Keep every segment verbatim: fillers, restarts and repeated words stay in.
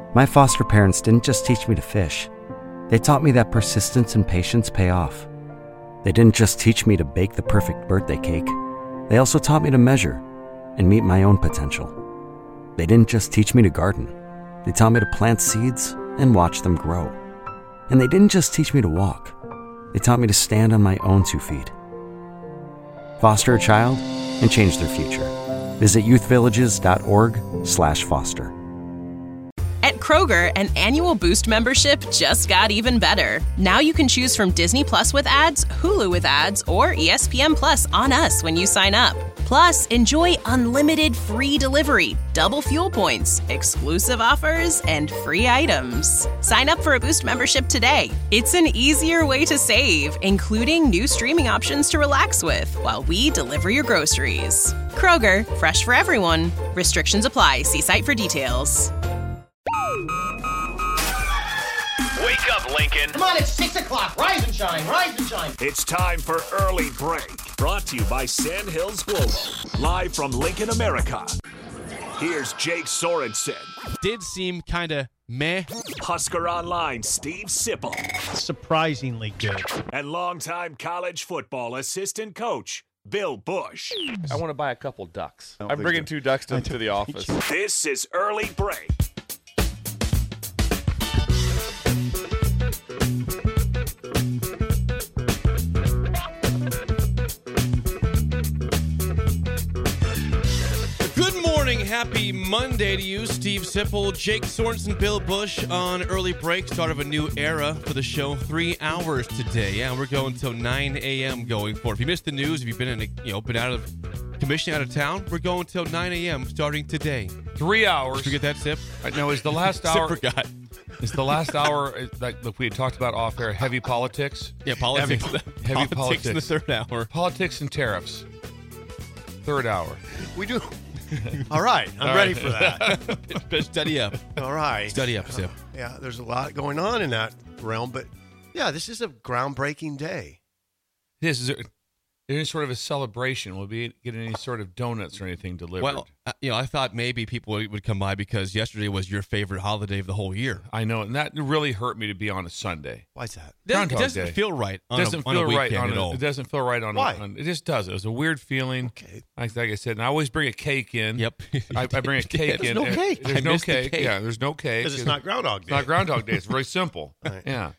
My foster parents didn't just teach me to fish. They taught me that persistence and patience pay off. They didn't just teach me to bake the perfect birthday cake. They also taught me to measure and meet my own potential. They didn't just teach me to garden. They taught me to plant seeds and watch them grow. And they didn't just teach me to walk. They taught me to stand on my own two feet. Foster a child and change their future. Visit youthvillages.org slash foster. At Kroger, an annual Boost membership just got even better. Now you can choose from Disney Plus with ads, Hulu with ads, or E S P N Plus on us when you sign up. Plus, enjoy unlimited free delivery, double fuel points, exclusive offers, and free items. Sign up for a Boost membership today. It's an easier way to save, including new streaming options to relax with while we deliver your groceries. Kroger, fresh for everyone. Restrictions apply. See site for details. Wake up, Lincoln. Come on, it's six o'clock. Rise and shine, rise and shine. It's time for Early Break. Brought to you by Sandhills Global. Live from Lincoln, America. Here's Jake Sorensen. Did seem kind of meh. Husker Online, Steve Sipple. Surprisingly good. And longtime college football assistant coach, Bill Bush. I want to buy a couple ducks. I'm bringing two ducks to, to the office. This is Early Break. Happy Monday to you, Steve Sipple, Jake Sorensen, Bill Bush on Early Break. Start of a new era for the show. Three hours today. Yeah, we're going until nine a.m. going forward. If you missed the news, if you've been in, a, you know, been out of commission, out of town, we're going until nine a.m. starting today. Three hours. Did you get that, Sip? I know. Is the last hour? Sip forgot. Is the last hour like we had talked about off air? Heavy politics. Yeah, politics. Heavy, heavy politics, politics in the third hour. Politics and tariffs. Third hour. We do. All right, I'm All ready right. for that. Study up. All right. Study up, Sip. Uh, yeah, there's a lot going on in that realm, but yeah, this is a groundbreaking day. This is any sort of a celebration. Will we get any sort of donuts or anything delivered? Well, uh, you know, I thought maybe people would come by because yesterday was your favorite holiday of the whole year. I know, and that really hurt me to be on a Sunday. Why's that? It doesn't, it Groundhog doesn't Day. feel right on It doesn't a, on feel a weekend right on at a, all. It doesn't feel right on. Why? A, on it just doesn't. It was a weird feeling. Okay. Like, like I said, and I always bring a cake in. Yep. I, I bring a cake There's in. no and- cake. There's I no missed the cake. cake. Yeah, there's no cake. Because it's not Groundhog It's Day. not Groundhog Day. It's very simple. Right. Yeah.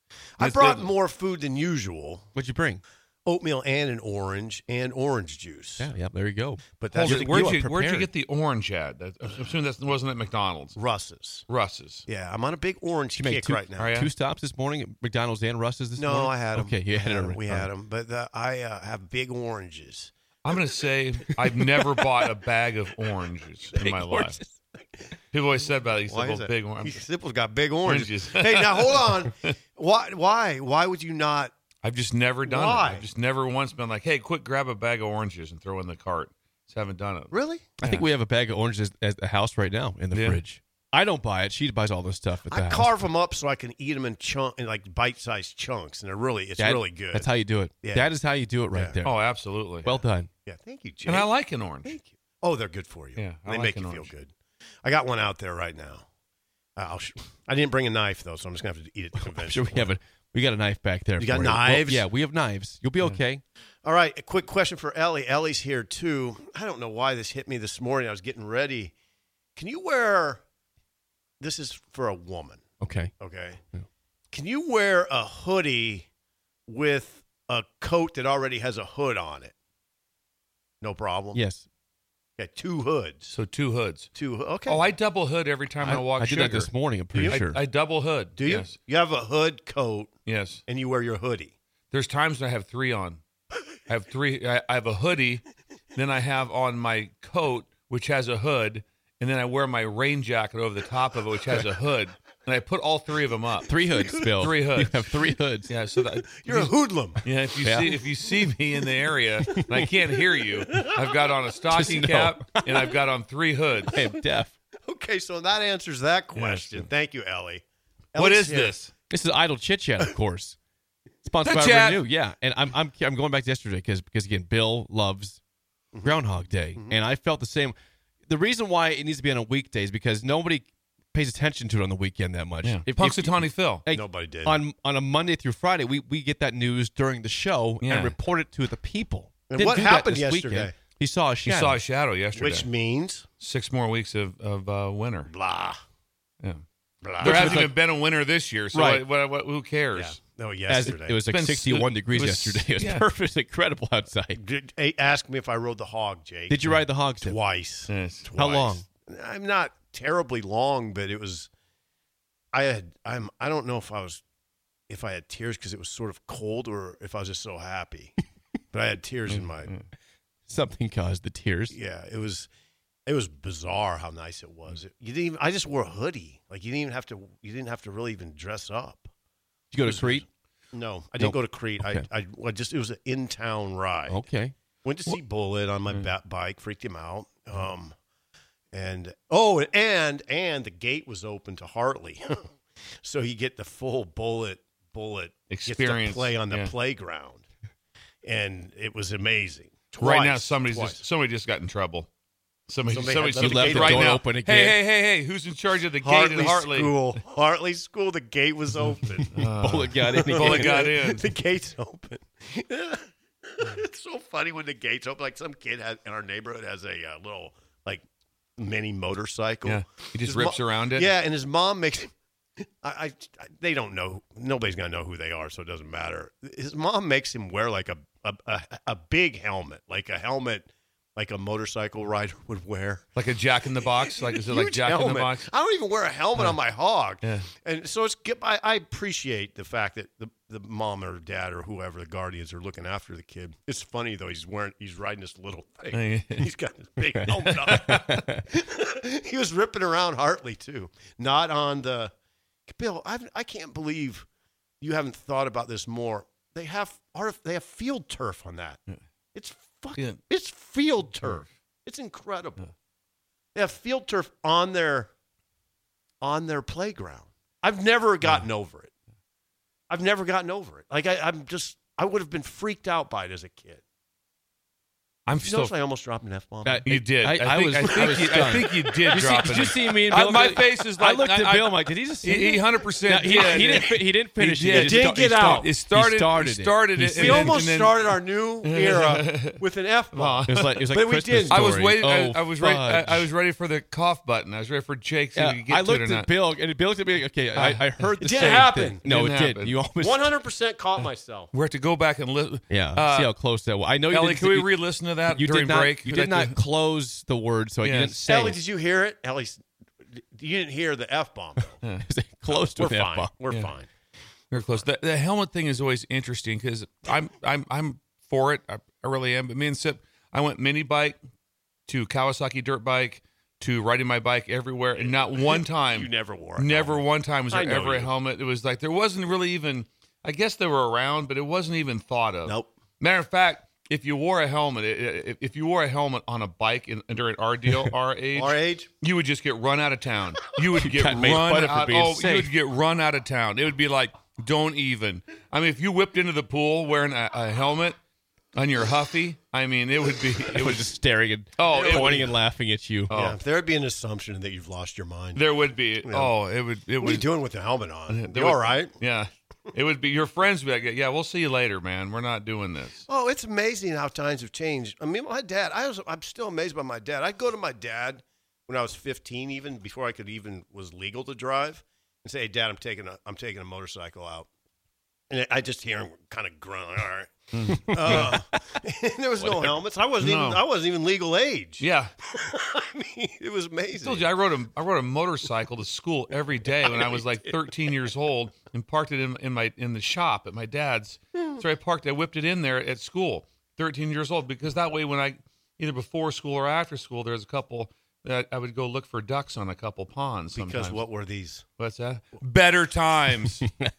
I It's brought the- more food than usual. What'd you bring? Oatmeal and an orange and orange juice. Yeah, yeah, there you go. But that's Hold You're- it. Where'd you you, are where'd you prepared. get the orange at? That, I'm assuming that wasn't at McDonald's. Russ's. Russ's. Yeah, I'm on a big orange Did you make kick two, right now. Are ya? two stops this morning at McDonald's and Russ's this No, morning? I had them. Okay, you had it. We all had right. them, but uh, I uh, have big oranges. I'm going to say I've never bought a bag of oranges in my life. People always said about it. He said, Why well, is that? big He oranges. Sipple's got big oranges. Oranges. Hey, now hold on. Why? Why? Why would you not? I've just never done Why? it. I've just never once been like, hey, quick, grab a bag of oranges and throw in the cart. Just haven't done it. Really? I think we have a bag of oranges at the house right now in the Yeah. fridge. I don't buy it. She buys all this stuff at the I house. carve them up so I can eat them in chunk in like bite-sized chunks, and they're really it's That- really good. That's how you do it. Yeah. That is how you do it right Yeah. there. Oh, absolutely. Well done. Yeah, thank you, Jake. and I like an orange. Thank you. Oh, they're good for you. Yeah, I they like make an you orange. feel good. I got one out there right now. Uh, I'll sh- I didn't bring a knife though, so I'm just gonna have to eat it I'm conventional. sure we have a we got a knife back there. You got for knives? Well, yeah, we have knives. You'll be okay. All right, a quick question for Ellie. Ellie's here too. I don't know why this hit me this morning. I was getting ready. Can you wear? This is for a woman. Okay. Okay. Yeah. Can you wear a hoodie with a coat that already has a hood on it? No problem. Yes. Yeah, two hoods. So two hoods. Two. Okay. Oh, I double hood every time I, walk I did sugar. that this morning. I'm pretty I, sure. I double hood. Do you? Yes. You have a hood coat Yes. and you wear your hoodie. There's times when I have three on. I have three. I, I have a hoodie, then I have on my coat, which has a hood, and then I wear my rain jacket over the top of it, which has a hood, and I put all three of them up. Three hoods, Bill. Three hoods. You have three hoods. Yeah. So that You're a hoodlum. yeah. If you Yeah. see if you see me in the area and I can't hear you, I've got on a stocking Just know. cap and I've got on three hoods. I am deaf. Okay, so that answers that question. Yes. Thank you, Ellie. What Ellie's is here. this? This is Idle Chit Chat, of course. Sponsored by Chit Chat. Renew. Yeah, and I'm I'm I'm going back to yesterday because because again, Bill loves Groundhog Day, Mm-hmm. and I felt the same. The reason why it needs to be on a weekday is because nobody pays attention to it on the weekend that much. Yeah. If, Punxsutawney if, Phil. Like, Nobody did. On on a Monday through Friday, we, we get that news during the show Yeah. and report it to the people. And Didn't what do that happened this yesterday? weekend. He saw a You shadow. saw a shadow yesterday. Which means Six more weeks of, of uh, winter. blah. Yeah. blah. There Which hasn't was even like- been a winter this year, so Right. what, what, what, who cares? Yeah. No, As yesterday. it, it was like It's been- sixty-one degrees it was- yesterday. It was yeah. perfect. It's incredible outside. Did, hey, ask me if I rode the hog, Jake. Did you ride the hogs? Tim? Twice. Yes. Twice. How long? I'm not terribly long, but it was. I had. I'm. I don't know if I was, if I had tears because it was sort of cold, or if I was just so happy. But I had tears in my. Something caused the tears. Yeah, it was. It was bizarre how nice it was. It, you didn't even. I just wore a hoodie. Like you didn't even have to. You didn't have to really even dress up. Did you go to Crete? No, I didn't Nope. go to Crete. Okay. I, I. I just. It was an in-town ride. Okay. Went to see Bullet on my ba- bike, freaked him out. Um, and oh, and and the gate was open to Hartley, so you get the full Bullet Bullet gets to Experience, play on the yeah. playground, and it was amazing. Twice, Right now, somebody's twice. just, somebody just got in trouble. Somebody, Somebody somebody, had left the somebody gate right door now. open again. Hey, hey, hey, hey! Who's in charge of the gate Hartley at Hartley? School. Hartley School. The gate was open. Bullet got in. Bullet again. got in. The gate's open. It's so funny when the gate's open. Like some kid has, in our neighborhood has a uh, little like mini motorcycle. Yeah, he just His rips mo- around it. Yeah, and his mom makes him. I, I, I they don't know. Nobody's gonna know who they are, so it doesn't matter. His mom makes him wear like a a, a, a big helmet, like a helmet, like a motorcycle rider would wear. Like a Jack in the Box. Like is it like Huge Jack in helmet. the Box? I don't even wear a helmet on my hog. Yeah. And so it's. I, I appreciate the fact that the, the mom or dad or whoever the guardians are looking after the kid. It's funny though. He's wearing. He's riding this little thing. He's got this big helmet on. He was ripping around Hartley too. Not on the. Bill, I've, I can't believe you haven't thought about this more. They have they have field turf on that. It's fucking. Yeah. It's field turf. It's incredible. They have field turf on their on their playground. I've never gotten over it. I've never gotten over it. Like I, I'm just, I would have been freaked out by it as a kid. I'm You still. notice I almost dropped an F bomb. Uh, You did. I, I think, was. I I think, was you, I stunned. think you did Did you, see, drop did it. you see me and Uh, Bill? my go- face is I like looked at I- Bill. I- I'm like, did he just see He me? hundred percent. No, he, he didn't. fi- He didn't finish He it. did. He Did sta- get he out. started- It started. He started it. Started He it. we and almost then, started our new era with an F bomb. It was like it was like But we Christmas did. I was Story. waiting. I, Oh, I was ready. I, I fudge. was ready for the cough button. I was ready for Jake. See Yeah, if we could get I to looked it or at not. Bill, and Bill looked at me. Okay, I, I heard the It didn't same happen. thing. No, Didn't it did. happen. You almost. one hundred percent caught myself. We have to go back and listen. Yeah. Uh, see how close that was. I know you Ellie, didn't. can we you, re-listen to that you during did not, break? You Could did I not do- close the word, so you Yes. didn't say. Ellie, it. did you hear it? Ellie, you didn't hear the F bomb. It was close to We're an fine. F-bomb. We're Yeah. fine. Very close. The, the helmet thing is always interesting because I'm I'm I'm for it. I, I really am. But me and Sip, I went mini bike to Kawasaki dirt bike to riding my bike everywhere, and not one time. You never wore it. Never one time was I there know ever a you. helmet. It was like there wasn't really even. I guess they were around, but it wasn't even thought of. Nope. Matter of fact, if you wore a helmet, if if you wore a helmet on a bike in, during our deal, our age, Our age? you would just get run out of town. You would get got made run fun of for out. being Oh, you safe. would get run out of town. It would be like, don't even. I mean, if you whipped into the pool wearing a, a helmet on your Huffy, I mean, it would be. It It was was just staring and Oh, it would pointing be- and laughing at you. Oh. Yeah, there would be an assumption that you've lost your mind. There would be. Oh, it would. It What are you would. doing with the helmet on? there You would- all right? Yeah. It would be your friends would be like, yeah, we'll see you later, man. We're not doing this. Oh, it's amazing how times have changed. I mean, my dad, I was, I'm still amazed by my dad. I'd go to my dad when I was fifteen, even before I could even was legal to drive, and say, "Hey, Dad, I'm taking a, I'm taking a motorcycle out," and I just hear him kind of grunt. All right. uh, there was no helmets. I wasn't No. even, I wasn't even legal age. Yeah. I mean, it was amazing. I told you I rode a I rode a motorcycle to school every day when I was like thirteen years old and parked it in, in my in the shop at my dad's. So I parked. I whipped it in there at school. thirteen years old because that way when I either before school or after school, there's a couple that I would go look for ducks on a couple ponds. Because sometimes. what were these? What's that? Better times.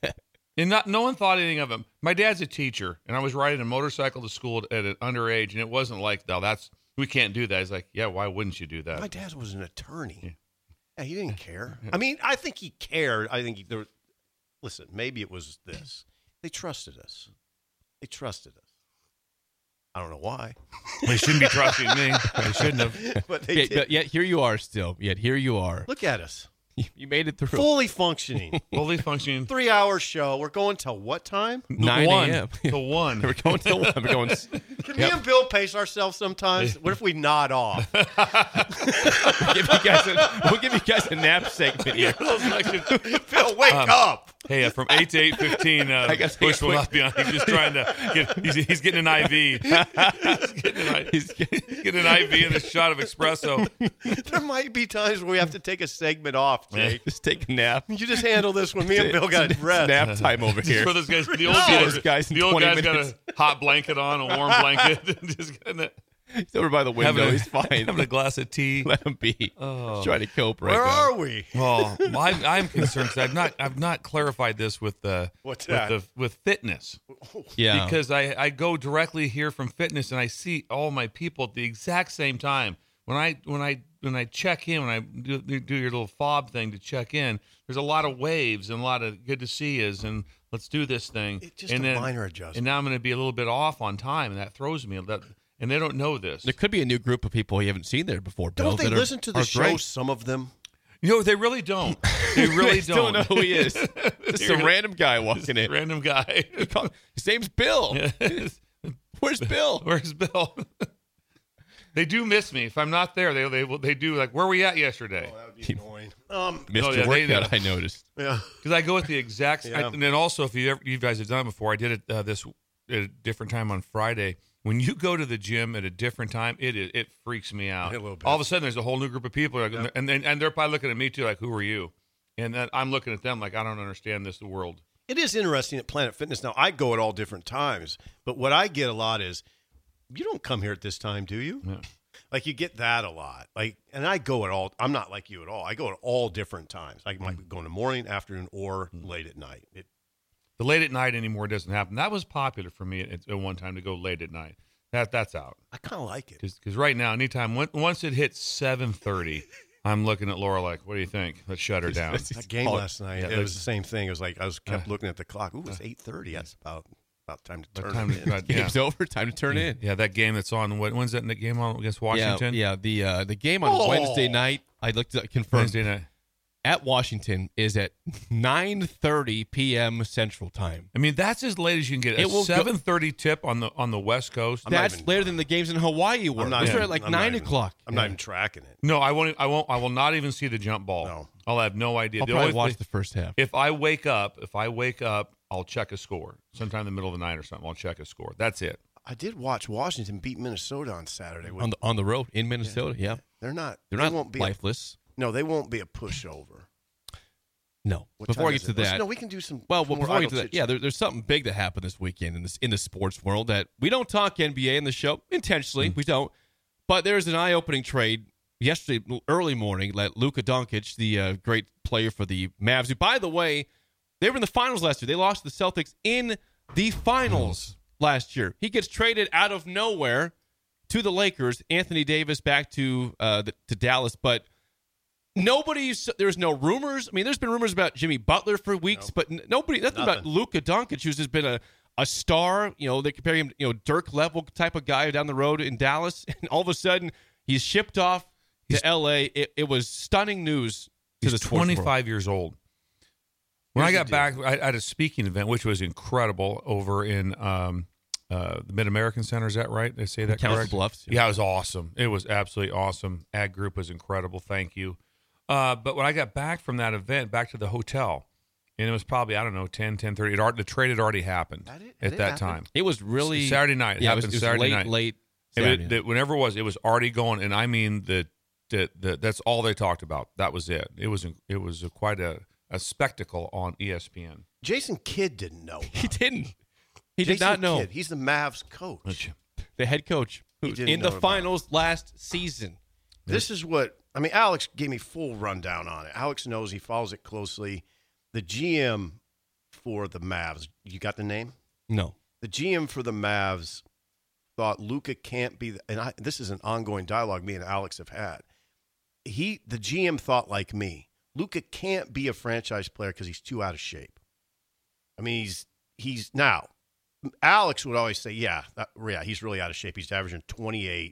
And not no one thought anything of him. My dad's a teacher, and I was riding a motorcycle to school at an underage, and it wasn't like, no, that's we can't do that. He's like, yeah, why wouldn't you do that? My dad was an attorney. Yeah, he didn't care. I mean, I think he cared. I think he, there. Listen, maybe it was this. They trusted us. They trusted us. I don't know why, They shouldn't be trusting me. They shouldn't have. but they Yet, did. but yet here you are still. Yet here you are. Look at us. You made it through. Fully functioning. Fully functioning. Three-hour show. We're going till what time? nine a.m. To one. We're going till one. We're going. Can Yep. me and Bill pace ourselves sometimes? What if we nod off? We'll give you guys a, we'll give you guys a nap segment here. Bill, wake Um, up. Hey, uh, from eight to eight fifteen, uh, I guess Bush will quick- not be on. He's just trying to get. He's, he's getting an I V. He's getting an, I- He's getting- he's getting an I V and a shot of espresso. There might be times where we have to take a segment off, Jake. Just take a nap. You just handle this when me and Bill got rest. Nap time over Just here. for those guys, the old No. guys, Those guys in the old twenty guy's minutes. got a hot blanket on, a warm blanket, just getting it, He's over by the window. having, a, He's fine. having a glass of tea. Let him be. Oh. He's trying to cope right Where now. are we? Oh, well, I'm, I'm concerned. 'Cause I've not, I've not clarified this with the What's with that? the with fitness. Yeah. Because I, I go directly here from fitness and I see all my people at the exact same time. When I when I when I check in, when I do, do your little fob thing to check in, there's a lot of waves and a lot of good to see yous and let's do this thing. It's just and a then, minor adjustment. And now I'm going to be a little bit off on time, and that throws me. That and they don't know this. There could be a new group of people you haven't seen there before, Bill. Don't they that are- listen to the are show, great. some of them? You know, they really don't. They really They still don't. know who he is. This is a random guy walking in. Random guy. His name's Bill. Where's Bill? Where's Bill? They do miss me. If I'm not there, they they they do like, where were we at yesterday? Oh, that would be annoying. Um, Missed No, your yeah, they workout, do. I noticed. yeah. Because I go at the exact. Yeah. I, and then also, if you ever, you guys have done it before, I did it uh, this at a different time on Friday. When you go to the gym at a different time, it it, it freaks me out. A little bit. All of a sudden, there's a whole new group of people, like, and then and they're probably looking at me too, like, who are you? And then I'm looking at them like, I don't understand this world. It is interesting at Planet Fitness. Now, I go at all different times, but what I get a lot is, you don't come here at this time, do you? Yeah. Like, you get that a lot. Like, and I go at all, I'm not like you at all. I go at all different times. I might be going in the morning, afternoon, or late at night. It, The late at night anymore doesn't happen. That was popular for me at, at one time to go late at night. That that's out. I kind of like it. Because right now, anytime when, once it hits seven thirty, I'm looking at Laura like, what do you think? Let's shut her down. That game last night, Yeah, it like- was the same thing. It was like, I was kept Uh, looking at the clock. Ooh, it's eight thirty. That's about about time to By turn time it to- in. right, yeah. Game's over. Time to turn in. Yeah, that game that's on. What, when's that game on against Washington? Yeah, yeah. The uh, the game on Oh. Wednesday night, I looked at confirmed Wednesday night. at Washington is at nine thirty p.m. Central Time. I mean, that's as late as you can get. It A will go- seven thirty tip on the on the West Coast. I'm not That's even- later than the games in Hawaii were. I'm not Those even- are at like I'm not nine even- o'clock. I'm not even tracking it. No, I won't. I won't. I will not even see the jump ball. No. I'll have no idea. I'll The probably only watch thing- the first half. If I wake up, if I wake up, I'll check a score. Sometime in the middle of the night or something, I'll check a score. That's it. I did watch Washington beat Minnesota on Saturday. on the on the road in Minnesota. Yeah, They're not. they're they not won't be lifeless. A, no, they won't be a pushover. No. What Before I time get is to it? Let's- that, no, we can do some. well, well more before I get idle to that, chit-chat. yeah, there, there's something big that happened this weekend in this in the sports world that we don't talk N B A in the show intentionally. Mm. We don't, but there's an eye-opening trade yesterday early morning that Luka Doncic, the uh, great player for the Mavs, who by the way, they were in the finals last year. They lost to the Celtics in the finals last year. He gets traded out of nowhere to the Lakers. Anthony Davis back to uh, the, to Dallas, but. Nobody's there's no rumors. I mean, there's been rumors about Jimmy Butler for weeks, but n- nobody nothing, about Nothing. Luka Doncic, who's just been a, a star. You know, they compare him, you know, Dirk level type of guy down the road in Dallas, and all of a sudden he's shipped off to L A. It, it was stunning news to He's the sports world. twenty-five years old. When Here's I got the back, I I had a speaking event, which was incredible over in um, uh, the Mid American Center. Is that right? They say that Council correct? Bluffs. Yeah, it was awesome. It was absolutely awesome. Ag Group was incredible. Thank you. Uh, but when I got back from that event, back to the hotel, and it was probably, I don't know, ten, ten thirty. It, al- the trade had already happened Had it- at had it that happened? time. It was really Saturday night. It Yeah, it was, happened it was Saturday late, night. late. It Saturday was- that whenever it was, it was already going, and I mean the, the, the that's all they talked about. That was it. It was it was a, quite a, a spectacle on E S P N. Jason Kidd didn't know. He didn't. He Jason did not know. Kidd, he's the Mavs coach. The head coach He who's didn't in the know about finals last season. This is what I mean. Alex gave me full rundown on it. Alex knows, he follows it closely. The G M for the Mavs, you got the name? No. The G M for the Mavs thought Luka can't be, the, and I, this is an ongoing dialogue me and Alex have had. He, the G M thought like me, Luka can't be a franchise player because he's too out of shape. I mean, he's he's now. Alex would always say, yeah, that, yeah, he's really out of shape. He's averaging twenty-eight.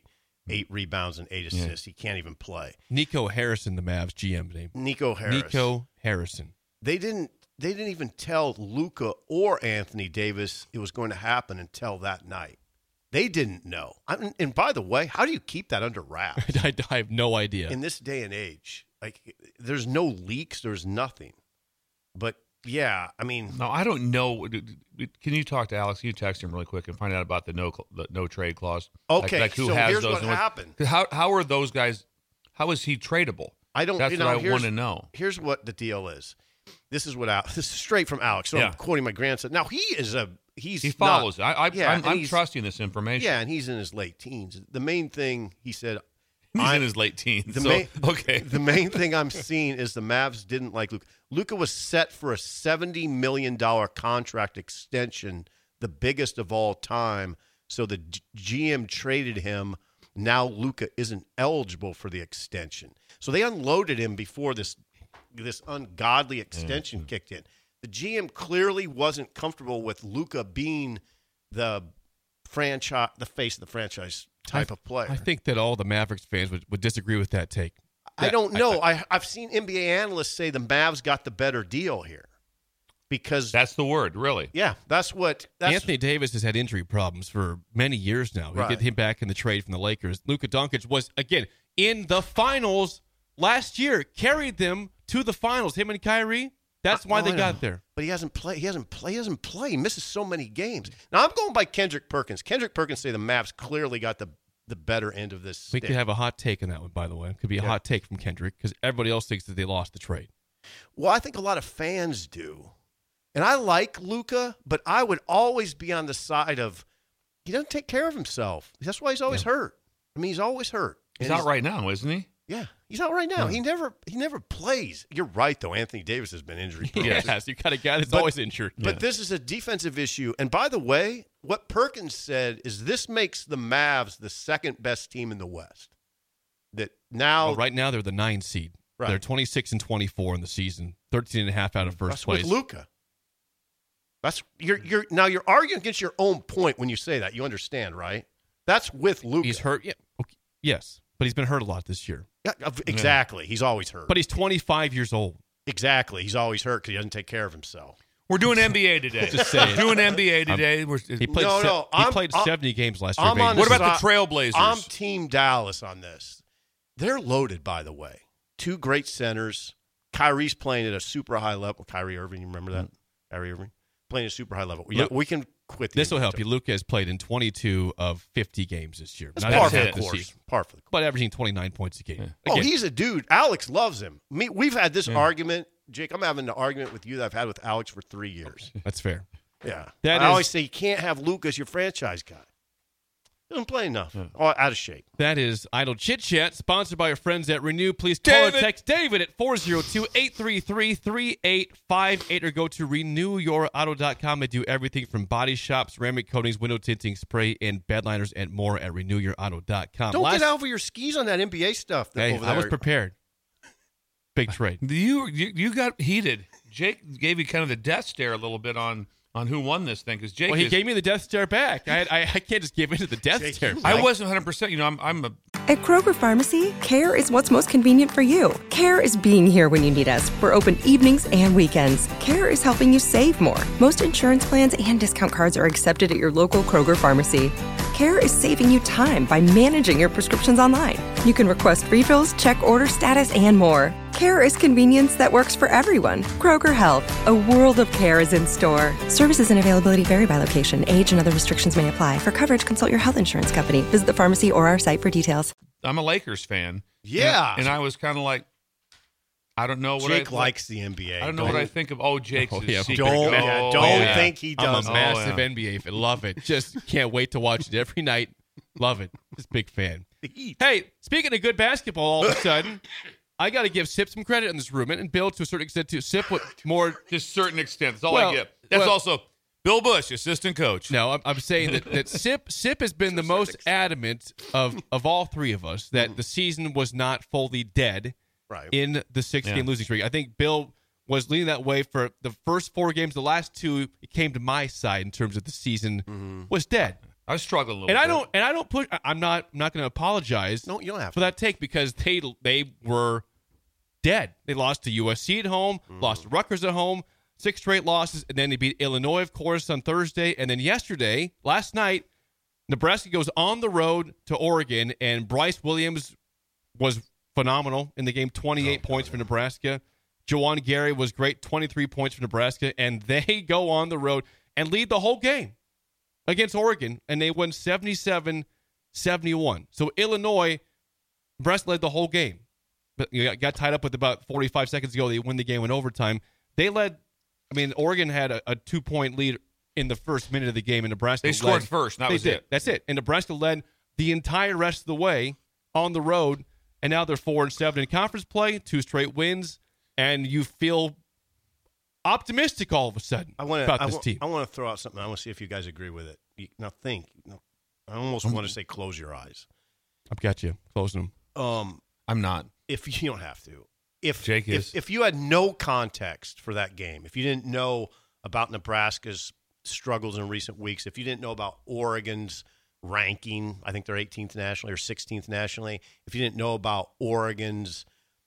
eight rebounds and eight assists. Yeah. He can't even play. Nico Harrison, the Mavs G M name. Nico Harris. Nico Harrison. They didn't. They didn't even tell Luka or Anthony Davis it was going to happen until that night. They didn't know. I mean, and by the way, how do you keep that under wraps? I, I have no idea. In this day and age, like, there's no leaks. There's nothing. But, yeah, I mean. No, I don't know. Can you talk to Alex? Can you text him really quick and find out about the no the no trade clause? Okay, like, like who so has here's those what and happened. How, how are those guys, how is he tradable? I don't That's you know, what I want to know. Here's what the deal is. This is what Alex, this is straight from Alex. So yeah. I'm quoting my grandson. Now, he is a, he's He follows. Not, I, I, yeah, I'm, I'm trusting this information. Yeah, and he's in his late teens. The main thing, he said. He's I'm, in his late teens. The so, main, okay. The main thing I'm seeing is the Mavs didn't like Luka. Luka was set for a seventy million dollars contract extension, the biggest of all time. So the G M traded him. Now Luka isn't eligible for the extension. So they unloaded him before this this ungodly extension mm-hmm. kicked in. The G M clearly wasn't comfortable with Luka being the franchise, the face of the franchise type I, of player. I think that all the Mavericks fans would, would disagree with that take. I don't know. I, I, I've seen N B A analysts say the Mavs got the better deal here because that's the word, really. Yeah, that's what. That's, Anthony Davis has had injury problems for many years now. We right. get him back in the trade from the Lakers. Luka Doncic was again in the finals last year, carried them to the finals. Him and Kyrie. That's why oh, they got there. But he hasn't played. He hasn't played. He hasn't played. He misses so many games. Now I'm going by Kendrick Perkins. Kendrick Perkins say the Mavs clearly got the the better end of this. We stick. could have a hot take on that one, by the way. It could be a yeah. hot take from Kendrick because everybody else thinks that they lost the trade. Well, I think a lot of fans do, and I like Luka, but I would always be on the side of he doesn't take care of himself. That's why he's always yeah. hurt. I mean, he's always hurt. He's and out he's, right now, isn't he? Yeah, he's out right now. Yeah. He never he never plays. You're right, though. Anthony Davis has been injury prone. Yes, you got a guy that's but, always injured. But yeah. this is a defensive issue. And by the way, what Perkins said is this makes the Mavs the second best team in the West. That now, well, right now they're the nine seed. Right. They're twenty-six and twenty-four in the season, thirteen and a half out of first That's place. With Luka. That's you're you're now you're arguing against your own point when you say that. You understand, right? That's with Luka. He's hurt. Yeah. Okay. Yes, but he's been hurt a lot this year. Yeah, exactly. Yeah. He's always hurt. But he's twenty-five years old. Exactly. He's always hurt because he doesn't take care of himself. We're doing N B A today. Just saying. We're doing N B A today. We're, he played, no, se- no, he I'm, played I'm, seventy games last year. I'm on what the about side, the Trailblazers? I'm Team Dallas on this. They're loaded, by the way. Two great centers. Kyrie's playing at a super high level. Kyrie Irving, you remember that? Mm-hmm. Kyrie Irving? Playing at a super high level. Yeah, we can quit. This will help you. Luka has played in twenty-two of fifty games this year. That's par for the course. Par for the course. But averaging twenty-nine points a game. Yeah. Oh, he's a dude. Alex loves him. Me, we've had this yeah. argument. Jake, I'm having an argument with you that I've had with Alex for three years. That's fair. Yeah. That I is, always say you can't have Luka as your franchise guy. Doesn't play enough. Yeah. Oh, out of shape. That is Idle Chit Chat, sponsored by our friends at Renew. Please call David. or text David at four oh two, eight three three, three eight five eight or go to renew your auto dot com. They do everything from body shops, ceramic coatings, window tinting, spray, and bed liners, and more at renew your auto dot com. Don't Last, get over your skis on that N B A stuff. Hey, over there. I was prepared. Big trade. You, you you got heated. Jake gave you kind of the death stare a little bit on on who won this thing because Jake. Well, he is, gave me the death stare back. I I, I can't just give in to the death Jake, stare. I wasn't one hundred percent. You know, I'm I'm a. At Kroger Pharmacy, care is what's most convenient for you. Care is being here when you need us. We're open evenings and weekends. Care is helping you save more. Most insurance plans and discount cards are accepted at your local Kroger Pharmacy. Care is saving you time by managing your prescriptions online. You can request refills, check order status, and more. Care is convenience that works for everyone. Kroger Health, a world of care is in store. Services and availability vary by location. Age and other restrictions may apply. For coverage, consult your health insurance company. Visit the pharmacy or our site for details. I'm a Lakers fan. Yeah. And, and I was kind of like, I don't know what Jake I likes the N B A. I don't know don't. what I think of. Oh, Jake's oh, yeah. secret. Don't, oh, don't yeah. think he does. I'm a massive oh, yeah. N B A fan. Love it. Just can't wait to watch it every night. Love it. Just big fan. Hey, speaking of good basketball, all of a sudden, I got to give Sip some credit in this room, and Bill to a certain extent too. Sip what more to a certain extent. That's all well, I get. That's well, also Bill Bush, assistant coach. No, I'm, I'm saying that, that Sip Sip has been the most adamant of of all three of us that the season was not fully dead right. in the six yeah. game losing streak. I think Bill was leading that way for the first four games. The last two, it came to my side in terms of the season mm-hmm. was dead. I was struggling a little and bit. I don't and I don't put I'm not I'm not going to apologize No, you don't have for to. that take because they they were dead. They lost to U S C at home, Mm. lost to Rutgers at home, six straight losses, and then they beat Illinois, of course, on Thursday. And then yesterday, last night, Nebraska goes on the road to Oregon, and Bryce Williams was phenomenal in the game, twenty-eight oh, points for Nebraska. Juwan Gary was great, twenty-three points for Nebraska, and they go on the road and lead the whole game against Oregon, and they win seventy-seven seventy-one. So Illinois, Nebraska led the whole game, but you got, got tied up with about forty-five seconds to go. They win the game in overtime. They led, I mean, Oregon had a, a two-point lead in the first minute of the game, and Nebraska They scored led, first, and that they was did. it. That's it. And Nebraska led the entire rest of the way on the road, and now they're four and seven in conference play, two straight wins, and you feel optimistic all of a sudden I wanna, about I this wa- team. I want to throw out something. I want to see if you guys agree with it. You, now think. You know, I almost want to say close your eyes. I've got you. Closing them. Um, I'm not. If you don't have to. If Jake is. If, if you had no context for that game, if you didn't know about Nebraska's struggles in recent weeks, if you didn't know about Oregon's ranking, I think they're eighteenth nationally or sixteenth nationally, if you didn't know about Oregon's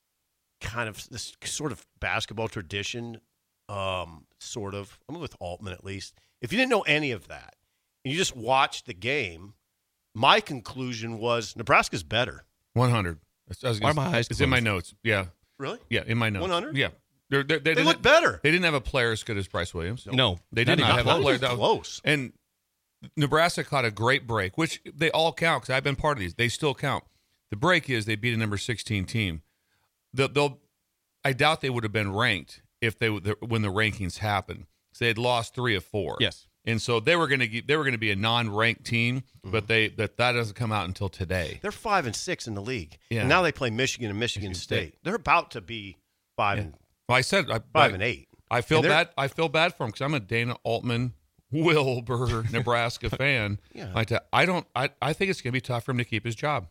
kind of this sort of basketball tradition, um, sort of, I'm with Altman at least. If you didn't know any of that and you just watched the game, my conclusion was Nebraska's better. one hundred. I was Why gonna, are my eyes it's in my closed? notes. Yeah. Really? Yeah, in my notes. one hundred? Yeah. They're, they're, they They didn't- look better. They didn't have a player as good as Bryce Williams. No, They did not not even have a close. player. Not that even was- close. And Nebraska caught a great break, which they all count because I've been part of these. They still count. The break is they beat a number sixteen team. They'll, they'll I doubt they would have been ranked if they when the rankings happened. So they had lost three of four. Yes. And so they were going to they were going to be a non-ranked team, but they that that doesn't come out until today. They're five and six in the league. Yeah. And now they play Michigan and Michigan, Michigan State. State. They're about to be five Yeah. and Well, I said I, five I, and eight. I feel And they're- bad. I feel bad for him because I'm a Dana Altman, Wilbur, Nebraska fan. Yeah. I, t- I don't. I, I think it's going to be tough for him to keep his job.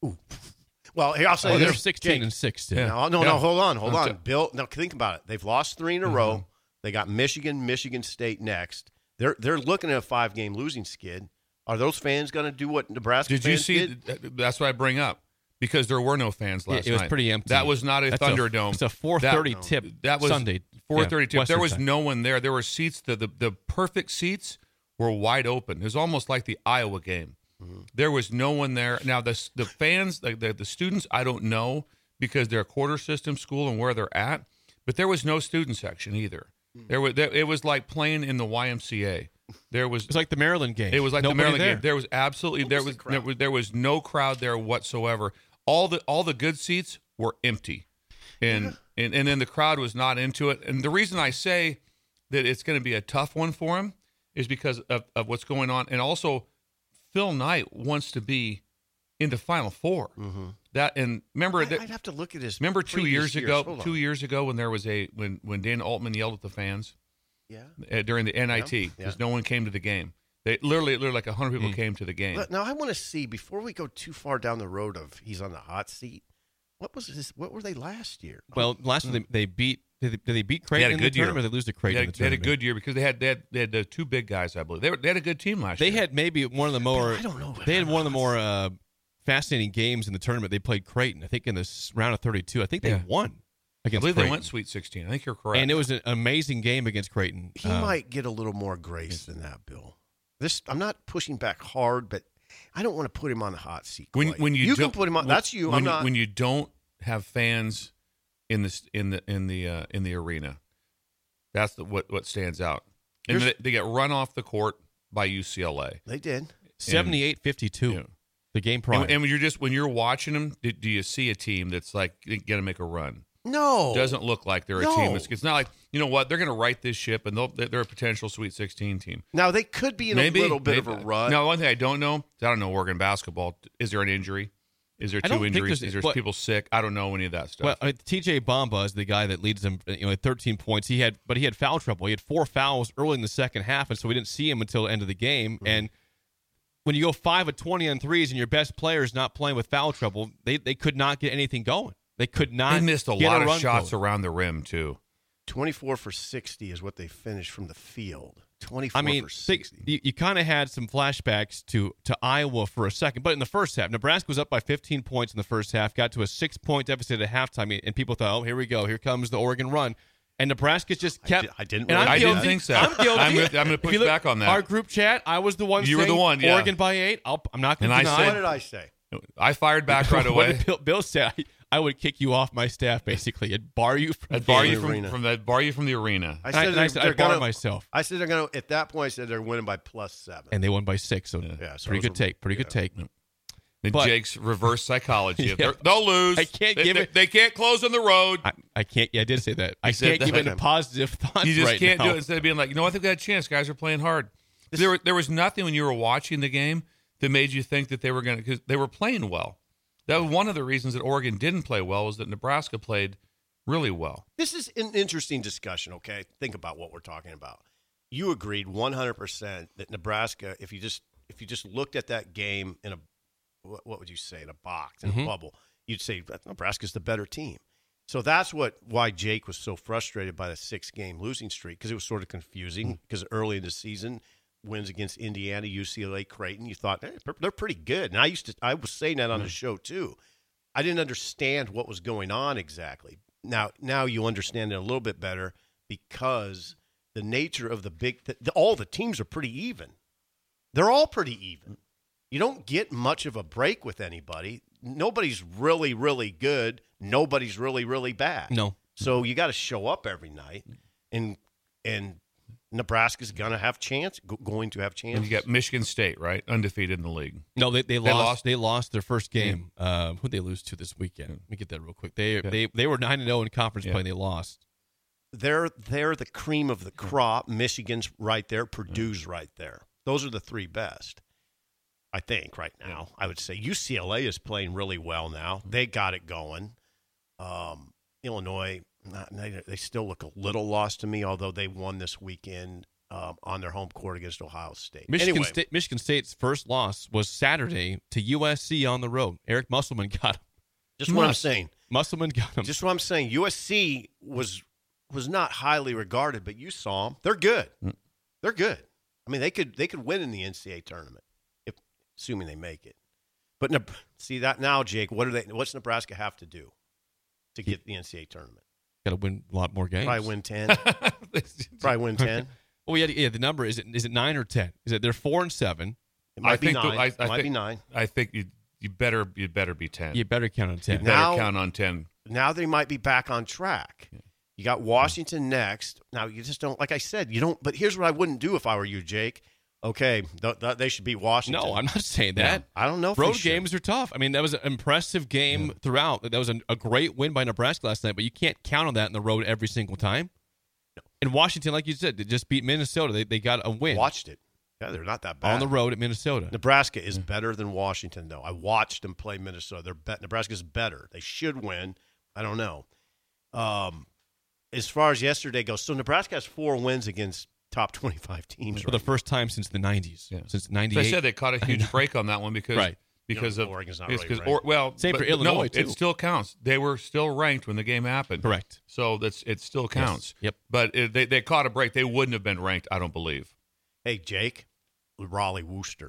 Well, here I'll say Oh, this. they're sixteen Jake. and six. Too. Yeah. No, no, Yeah. no. Hold on, hold I'm on. t- Mm-hmm. Bill, now think about it. They've lost three in a row. They got Michigan, Michigan State next. They're they're looking at a five game losing skid. Are those fans going to do what Nebraska Did you fans see? did? th- That's what I bring up because there were no fans last it was night. pretty empty. That was not a That's Thunderdome. It's a four thirty That- tip That was Sunday. four thirty Yeah, tip. There Western was time. no one there. There were seats. The, the the perfect seats were wide open. It was almost like the Iowa game. Mm-hmm. There was no one there. Now the the fans, the, the the students, I don't know because they're a quarter system school and where they're at. But there was no student section either. Mm. There was there, it was like playing in the Y M C A. There was It was like the Maryland game. it was like Nobody the Maryland there. game. There was absolutely there was was, the crowd? there was there was no crowd there whatsoever. All the all the good seats were empty, and and and then the crowd was not into it. And the reason I say that it's going to be a tough one for him is because of, of what's going on, and also Phil Knight wants to be in the Final Four. Mm-hmm. That and remember I, that. I'd have to look at his. Remember two previous years ago, Hold on. two years ago when there was a when when Dan Altman yelled at the fans Yeah. uh, during the N I T Yeah, because yeah. no one came to the game. They literally, literally like a hundred people Mm. came to the game. But now I want to see before we go too far down the road of he's on the hot seat. What was this? What were they last year? Well, last year they, they beat. Did they, did they beat Creighton They had a in the good year. tournament? Or they lose to They Creighton had, in the they had a tournament? good year because they had they had, they had the two big guys, I believe. They were, they had a good team last They year. had maybe one of the more. I don't know. They had one of the more uh, fascinating games in the tournament. They played Creighton. I think in this round of thirty-two. I think they Yeah. won I against believe Creighton. they went Sweet sixteen. I think you're correct. and it was an amazing game against Creighton. He Uh, might get a little more grace than that, Bill. This I'm not pushing back hard, but I don't want to put him on the hot seat. when quite. when you, can don't- put him on. when- That's you. When, I'm you- not. when you don't have fans in the in the in the uh, in the arena, that's the, what what stands out. And Here's- they, they get run off the court by U C L A. they did. seventy-eight fifty-two. Yeah. The game prior. And, and when you're just when you're watching them, do, do you see a team that's like going to make a run? No, Doesn't look like they're a No. team. It's, it's not like you know what they're going to right this ship, and they'll, they're a potential Sweet sixteen team. Now they could be in Maybe a little bit maybe. of a run. Now, one thing I don't know, is I don't know Oregon basketball. Is there an injury? Is there I don't two think injuries? there's- Is there what- people sick? I don't know any of that stuff. Well, uh, T J Bamba is the guy that leads them. You know, at thirteen points. He had, but he had foul trouble. He had four fouls early in the second half, and so we didn't see him until the end of the game. Mm-hmm. And when you go five of twenty on threes, and your best player is not playing with foul trouble, they they could not get anything going. They could not. they missed a get lot a of run shots going. around the rim too. twenty-four for sixty is what they finished from the field. twenty-four I mean, for think, sixty. you, you kind of had some flashbacks to, to Iowa for a second. But in the first half, Nebraska was up by fifteen points in the first half, got to a six-point deficit at halftime, and people thought, oh, here we go. Here comes the Oregon run. And Nebraska just kept. I, did, I didn't. And Really I'm I guilty. didn't think so. I'm guilty. I'm gonna- I'm gonna push If you look- back on that. Our group chat, I was the one You were saying the one, yeah. Oregon by eight. I'll, I'm not going to And I deny. said- What did I say? I fired back right What away. did Bill, Bill said, I, I would kick you off my staff, basically. I'd bar you from I'd the bar game. you from, arena. from that. Bar you from the arena. I And I, said and I they're, said they're I'd bar gonna, myself. I said they're going to. At that point, I said they're winning by plus seven. And they won by six. So, Yeah, so pretty those good are- take. Pretty yeah. good take. And But- Jake's reverse psychology. If Yeah. they're- They'll lose. I can't they, give they, it- They can't close on the road. I, I can't. Yeah, I did say that. I said can't give that. it a positive thought. You just right can't now. do it instead of being like, you know what, they've got a chance. Guys are playing hard. There, were- there was nothing when you were watching the game that made you think that they were going to, because they were playing well. That was one of the reasons that Oregon didn't play well, was that Nebraska played really well. This is an interesting discussion, okay? Think about what we're talking about. You agreed one hundred percent that Nebraska, if you just if you just looked at that game in a, what, what would you say, in a box, in Mhm. a bubble, you'd say Nebraska's the better team. So that's what why Jake was so frustrated by the six-game losing streak, because it was sort of confusing, because early in the season, wins against Indiana, U C L A, Creighton, you thought, hey, they're pretty good. And I used to, I was saying that on the show too. I didn't understand what was going on exactly. Now, now you understand it a little bit better, because the nature of the big, the, the, all the teams are pretty even. They're all pretty even. You don't get much of a break with anybody. Nobody's really, really good. Nobody's really, really bad. No. So you got to show up every night, and and Nebraska's gonna have chance, go, going to have chance. And you got Michigan State, right? Undefeated in the league. No, they, they, They lost, lost? They lost their first game. Um, who'd they lose to this weekend? Let me get that real quick. They they they were nine and zero in conference Yeah. play. And they lost. They're they're the cream of the crop. Michigan's right there. Purdue's right there. Those are the three best, I think, right now. I would say U C L A is playing really well now. They got it going. Um, Illinois, not, they, they still look a little lost to me, although they won this weekend um, on their home court against Ohio State. Michigan anyway, State Michigan State's first loss was Saturday to U S C on the road. Eric Musselman got him. just what I'm Mus- saying. Musselman got him. Just what I'm saying. U S C was was not highly regarded, but you saw them. They're good. They're good. I mean, they could they could win in the N C double A tournament, if assuming they make it. But Neb- see that now, Jake. What are they? What's Nebraska have to do to get the N C double A tournament? Got to win a lot more games. Probably win ten. Probably win ten. Oh yeah, yeah. The number is it is it nine or ten? Is it they're four and seven? It might I be think the- nine. I- I it might think- be nine. I think you you better you better be ten. You better count on You ten. better Now- count on ten. Now they might be back on track. You got Washington next. Now you just don't, like I said, you don't. But here's what I wouldn't do if I were you, Jake. Okay, th- th- they should beat Washington. No, I'm not saying that. I don't know if they Road should. games are tough. I mean, that was an impressive game throughout. That was a, a great win by Nebraska last night, but you can't count on that in the road every single time. And Washington, like you said, they just beat Minnesota. They they got a win Watched it. Yeah, they're not that bad. on the road at Minnesota. Nebraska is better than Washington, though. I watched them play Minnesota. They're be- Nebraska's better. They should win. I don't know. Um, as far as yesterday goes, so Nebraska has four wins against top twenty-five teams. For the right first time since the nineties, Yeah. since So I ninety-eight. said they caught a huge break on that one because Right. because You know, of Oregon's not it's really 'cause ranked. or, well Same for but Illinois, no, too. it still counts. They were still ranked when the game happened. Correct. So that's it still counts. Yep. But it, they they caught a break. They wouldn't have been ranked, I don't believe. Hey, Jake, Raleigh Wooster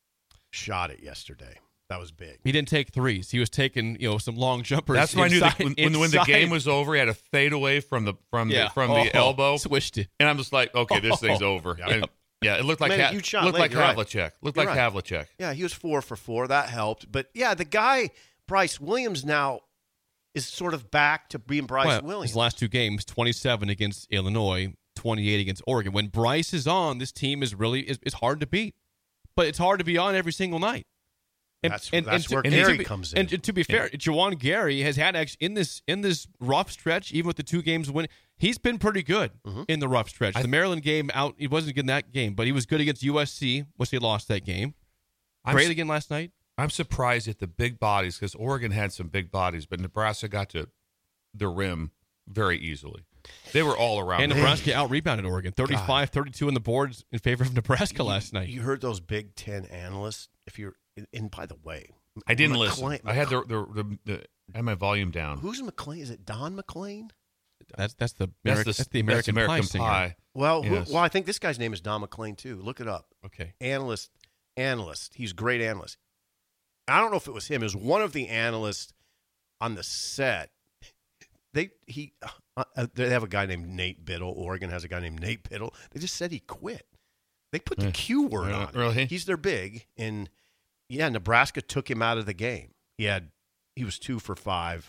shot it yesterday. That was big. He didn't take threes. He was taking you know some long jumpers. That's why I knew that inside- when, when, when the inside. game was over, he had a fade away from the from yeah. the from Oh, the elbow, Swished it. and I'm just like, okay, this thing's over. Yep. And, yeah, it looked like Made a ha- huge shot looked late, like you're right. Havlicek. Looked You're like right. Havlicek. Yeah, he was four for four. That helped. But, yeah, the guy, Bryce Williams, now is sort of back to being Bryce Well, Williams. His last two games, twenty-seven against Illinois, twenty-eight against Oregon. When Bryce is on, this team is really is, is hard to beat. But it's hard to be on every single night. That's- that's where to Gary be, comes in. And to, to be fair, Jawan Gary has had actually in this in this rough stretch, even with the two games win, he's been pretty good Mm-hmm. in the rough stretch. the Maryland game out, he wasn't good in that game, but he was good against U S C, which they lost that game. I'm Great s- again last night. I'm surprised at the big bodies because Oregon had some big bodies, but Nebraska got to the rim very easily. They were all around. And the Nebraska out rebounded Oregon, thirty-five thirty-two in the boards in favor of Nebraska last night. You heard those Big Ten analysts? If you're, and by the way, I didn't McClain- listen. I had the, the, the, the I had my volume down. Who's McLean? Is it Don McLean? That's that's the That's Ameri- the, that's the American, that's American Pie singer. Pie. Well, who- Yes. well, I think this guy's name is Don McLean too. Look it up. Okay. Analyst, analyst. He's a great analyst. I don't know if it was him. It was one of the analysts on the set. They he uh, uh, they have a guy named Nate Biddle. Oregon has a guy named Nate Biddle. They just said he quit. They put the Yeah. Q word Yeah, on it. really? He's their big, and yeah, Nebraska took him out of the game. He had he was two for five,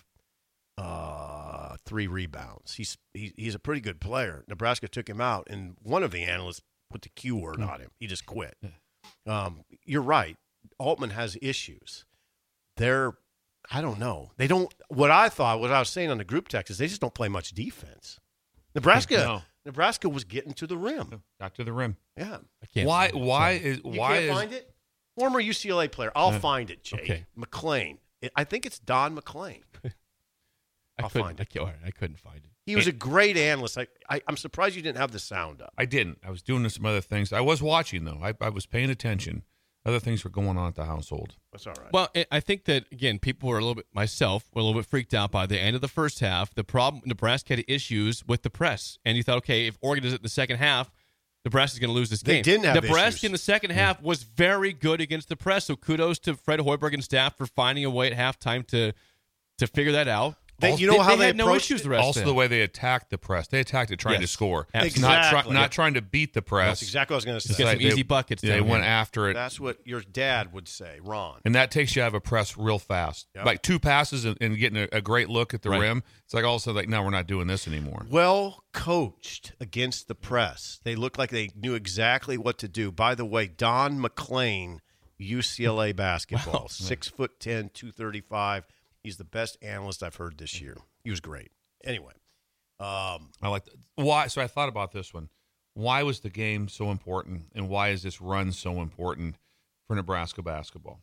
uh, three rebounds. He's he, he's a pretty good player. Nebraska took him out, and one of the analysts put the Q word on him. He just quit. Um, you're right. Altman has issues. They're I don't know. They don't. What I thought, what I was saying on the group text is they just don't play much defense. Nebraska, No. Nebraska was getting to the rim. Got to the rim. Yeah. I can't. Why? find it. Why Sorry. is You why can't is find it? Former U C L A player. I'll Uh, find it, Jake. okay. McLean. It- I think it's Don McLean. I I'll couldn't, find I, it. can't, all right, I couldn't find it. He was a great analyst. I, I, I'm surprised you didn't have the sound up. I didn't. I was doing some other things. I was watching though. I, I was paying attention. Other things were going on at the household. That's all right. Well, I- I think that again, people were a little bit. Myself were a little bit freaked out by the end of the first half. The problem, Nebraska had issues with the press, and you thought, okay, if Oregon does it in the second half, Nebraska's going to lose this They game. didn't have Nebraska issues. in the second half was very good against the press. So kudos to Fred Hoiberg and staff for finding a way at halftime to to figure that out. They- Also- you know how they had no approached issues it? the rest Also, of the it. way they attacked the press. They attacked it trying to Yes. score, Absolutely. not try, Exactly. not trying to beat the press. That's exactly what I was going to Get say. some easy buckets They down went here. after it, That's what your dad would say, Ron. and that takes you out of a press real fast. Yep. Like two passes and, and getting a, a great look at the Right. rim. It's like all of a sudden, like, no, we're not doing this anymore. Well coached against the press. They looked like they knew exactly what to do. By the way, Don McLean, U C L A basketball, Wow. six foot ten, two thirty five. He's the best analyst I've heard this year. He was great. Anyway, um, I like that. Why? So I thought about this one. Why was the game so important, and why is this run so important for Nebraska basketball?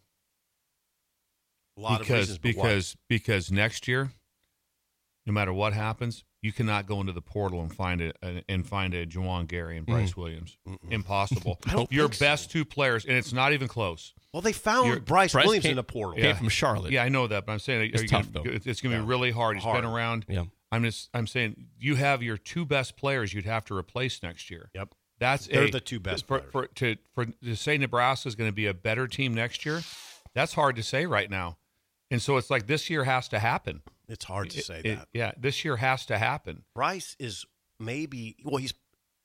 a lot because of reasons. but why? because because next year, no matter what happens, you cannot go into the portal and find a, a and find a Juwan Gary and Bryce Williams. Impossible. I don't Your think so. best two players, and it's not even close. well, they found You're- Bryce, Bryce Williams came- in the portal. came from Charlotte. Yeah, I know that, but I'm saying It's are you tough, gonna, though. It's going to Yeah. be really hard. He's Hard. been around. Yeah. I'm just I'm saying you have your two best players you'd have to replace next year. Yep. That's They're a- the two best for, players. for to for to say Nebraska is going to be a better team next year. That's hard to say right now, and so it's like this year has to happen. It's hard to say It- it- that. yeah, this year has to happen. Bryce is maybe well. He's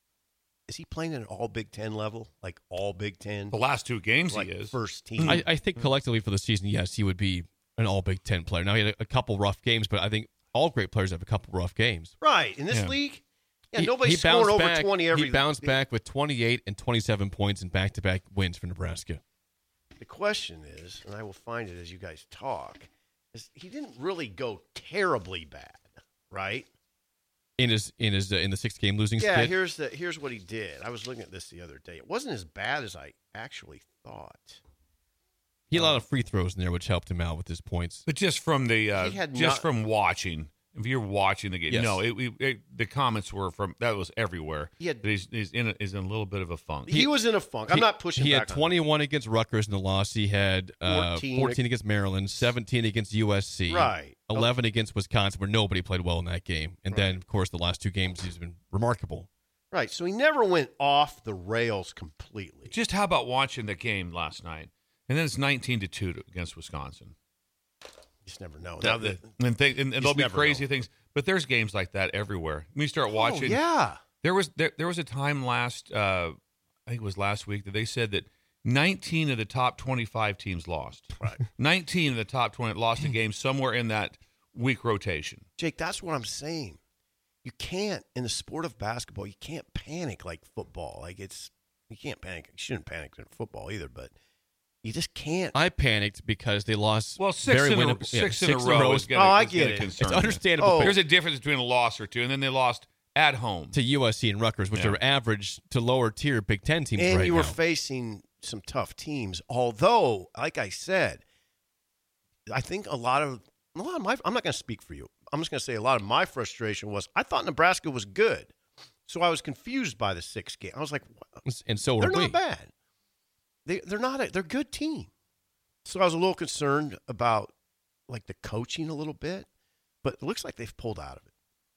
is he playing at an all Big Ten level, like all Big Ten, The last two games like he is. first team? I, I think collectively for the season, yes, he would be an all Big Ten player. Now he had a, a couple rough games, but I think all great players have a couple rough games. right in this Yeah. league. Yeah, He- nobody's he scoring bounced over back- twenty every. He bounced back with twenty-eight and twenty-seven points in back-to-back wins for Nebraska. The question is, and I will find it as you guys talk, is he didn't really go terribly bad, right? In his in his uh, in the six game losing Yeah. skid. Here's the here's what he did. I was looking at this the other day. It wasn't as bad as I actually thought. He had a lot of free throws in there, which helped him out with his points. But just from the uh, He had just not- from watching, if you're watching the game, Yes. no, it, it, it, the comments were from that was everywhere. He had- That he's, he's in a, is in a little bit of a funk. He, was in a funk. I'm He- not pushing He back had on twenty-one against Rutgers in the loss. He had uh, fourteen fourteen against Maryland, seventeen against U S C, Right. eleven against Wisconsin, where nobody played well in that game. And then, of course, the last two games he's been remarkable. it. Right. So he never went off the rails completely. Just how about watching the game last night, and then it's nineteen to two against Wisconsin. You just never know. Now That, that, and, th- and, and there'll just be never crazy know. things, but there's games like that everywhere. When you start oh, watching, yeah. there was there, there was a time last, uh, I think it was last week, that they said that nineteen of the top twenty-five teams lost. Right. nineteen of the top twenty lost a game somewhere in that week rotation. Jake, that's what I'm saying. You can't, in the sport of basketball, you can't panic like football. Like it's, you can't panic. You shouldn't panic in football either, but you just can't. I panicked because they lost. Well, six very in a, winnable- six yeah, in a row is gonna, Oh, I is get gonna it. concern It's me. understandable. Oh. but There's a difference between a loss or two, and then they lost at home. to U S C and Rutgers, which Yeah. are average to lower tier Big Ten teams and right you were now. facing some tough teams. Although, like I said, I think a lot of a lot of my I'm not going to speak for you. I'm just going to say a lot of my frustration was I thought Nebraska was good, so I was confused by the six game. I was like, what? and so they're are we. not bad. They they're not a, they're a good team. So I was a little concerned about like the coaching a little bit, but it looks like they've pulled out of it.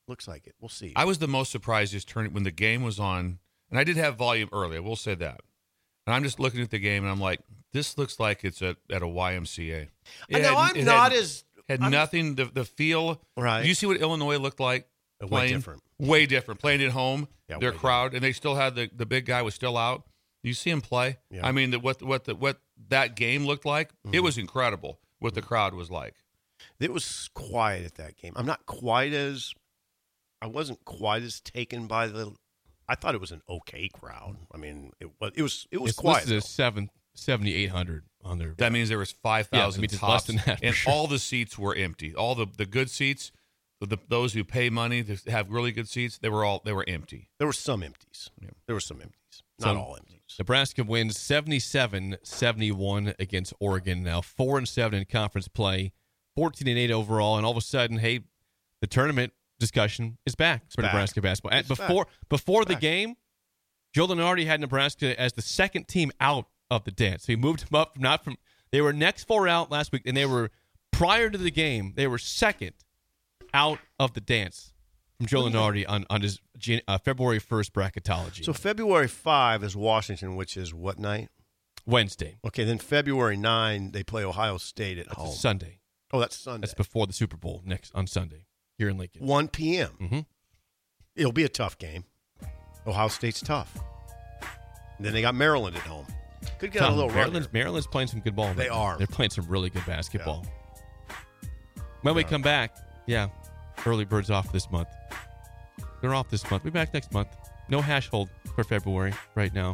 Looks like it. We'll see. I was the most surprised just turning when the game was on, and I did have volume early. I will say that. And I'm just looking at the game, and I'm like, this looks like it's at, at a Y M C A. I know I'm not had, as had I'm, nothing. The the feel. Right. Do you see what Illinois looked like? Way playing? different. Way different. Playing at home, yeah, their crowd, different. And they still had the, the big guy was still out. You see him play. Yeah. I mean, the, what what the, what that game looked like. Mm-hmm. It was incredible. What the crowd was like. It was quiet at that game. I'm not quite as. I wasn't quite as taken by the. I thought it was an okay crowd. I mean, it was it was it was it's quiet. This is seven seventy eight hundred on their. That means there was five thousand yeah, tops, less than that, and sure. all the seats were empty. All the, the good seats, the, those who pay money to have really good seats, they were all they were empty. There were some empties. Yeah. There were some empties. Not so, all empties. Nebraska wins seventy-seven seventy-one against Oregon. Now four and seven in conference play, fourteen and eight overall, and all of a sudden, hey, the tournament discussion is back it's for back. Nebraska basketball. It's before back. before it's the back. game, Joe Lunardi had Nebraska as the second team out of the dance. So he moved them up, not from they were next four out last week, and they were prior to the game, they were second out of the dance from Joe Lunardi on on his uh, February first bracketology. So February fifth is Washington, which is what night? Wednesday. Okay, then February ninth they play Ohio State at That's home. Sunday. Oh, that's Sunday. That's before the Super Bowl next on Sunday here in Lincoln. one p.m. Mm-hmm. It'll be a tough game. Ohio State's tough. And then they got Maryland at home. Could get Tom, a little Maryland's, run. Maryland's playing some good ball. They right are. Now. They're playing some really good basketball. Yeah. When we Yeah. come back, yeah, early birds off this month. They're off this month. We'll be back next month. No hash hold for February right now.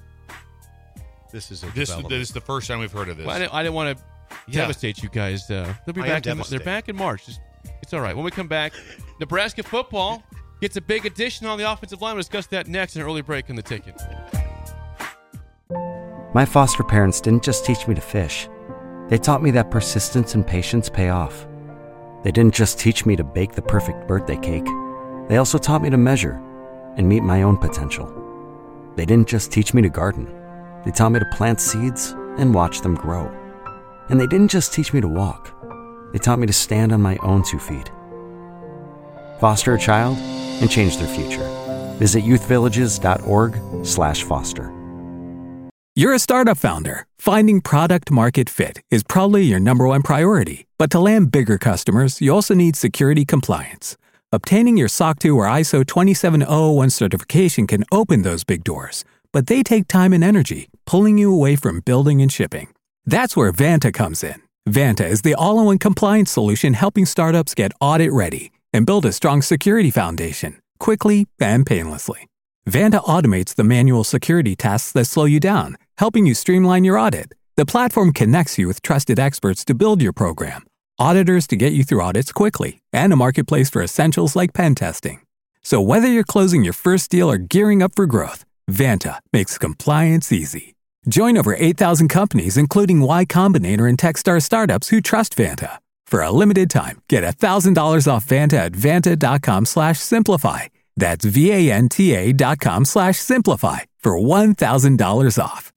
This is a this, development. this is the first time we've heard of this. Well, I, didn't, I didn't want to Yeah. devastate you guys. Uh, they'll be I am back. In, they're devastated. back in March. It's, it's all right. When we come back, Nebraska football gets a big addition on the offensive line. We'll discuss that next. An early break in the ticket. My foster parents didn't just teach me to fish. They taught me that persistence and patience pay off. They didn't just teach me to bake the perfect birthday cake. They also taught me to measure and meet my own potential. They didn't just teach me to garden. They taught me to plant seeds and watch them grow. And they didn't just teach me to walk. They taught me to stand on my own two feet. Foster a child and change their future. Visit youthvillages.org slash foster. You're a startup founder. Finding product market fit is probably your number one priority. But to land bigger customers, you also need security compliance. Obtaining your S O C two or I S O twenty-seven oh one certification can open those big doors, but they take time and energy, pulling you away from building and shipping. That's where Vanta comes in. Vanta is the all-in-one compliance solution helping startups get audit-ready and build a strong security foundation, quickly and painlessly. Vanta automates the manual security tasks that slow you down, helping you streamline your audit. The platform connects you with trusted experts to build your program, auditors to get you through audits quickly, and a marketplace for essentials like pen testing. So whether you're closing your first deal or gearing up for growth, Vanta makes compliance easy. Join over eight thousand companies, including Y Combinator and Techstar startups who trust Vanta. For a limited time, get one thousand dollars off Vanta at vanta.com slash simplify. That's V-A-N-T-A dot com slash simplify for one thousand dollars off.